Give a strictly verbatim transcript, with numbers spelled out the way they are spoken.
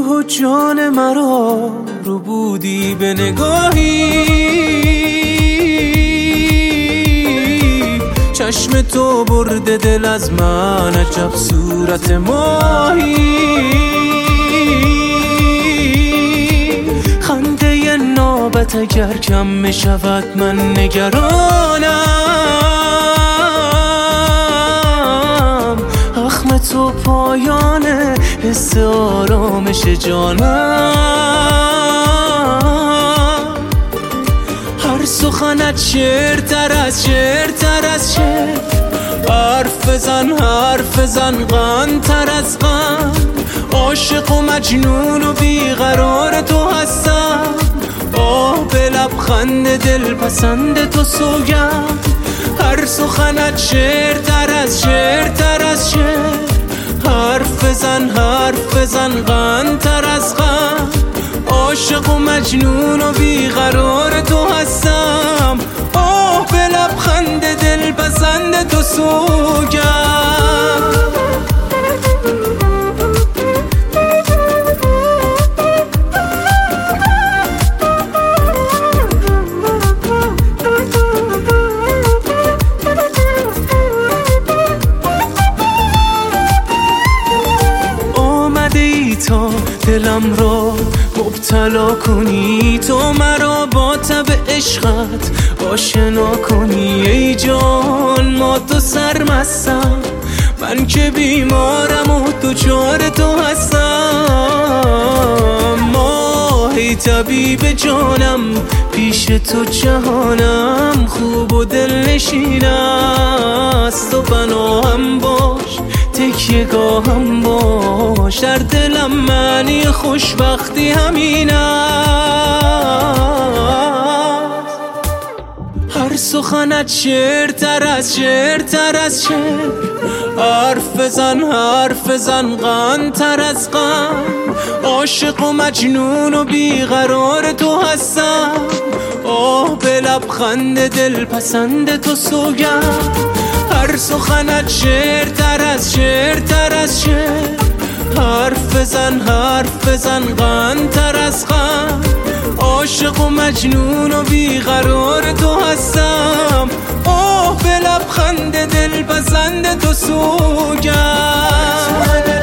روح و جان مرا رو بودی به نگاهی، چشم تو برده دل از من، عجب صورت ماهی. خنده نابت اگر کم می شود من نگرانم، اخم تو پایانه حس آرامش جانم. هر سخنت شعرتر از شعرتر از شعر، حرف بزن حرف بزن غن‌تر از غن. عاشق و مجنون و بیقرار تو هستم، آه به لبخند دل پسند تو سوگند. هر سخنت شعرتر از شعرتر از شعر، حرف بزن حرف بزن غن‌تر از غن. عاشق و مجنون و بیقرار تو هستم، آه به لبخند دل پسند تو سوگند. تا دلم را مبتلا کنی، تو مرا با تب عشقت آشنا کنی. ای جان ما تو سرمستم، من که بیمارم و دچار تو هستم. ماهی طبیب جانم، پیش تو جهانم خوب و دلنشین است. تو پناهم باش تکیه گاهم باش، در دلم معنی خوشبختی همین است. هر سخنت شعرتر از شعرتر از شعر، حرف بزن حرف بزن غن‌تر از غن. عاشق و مجنون و بیقرار تو هستم، آه به لبخند دل پسند تو سوگند. هر سخنت شعرتر از شعرتر از شعر، حرف بزن حرف بزن غن‌تر از غن. عاشق و مجنون و بیقرار تو هستم، آه به لبخند دل پسند تو سوگند.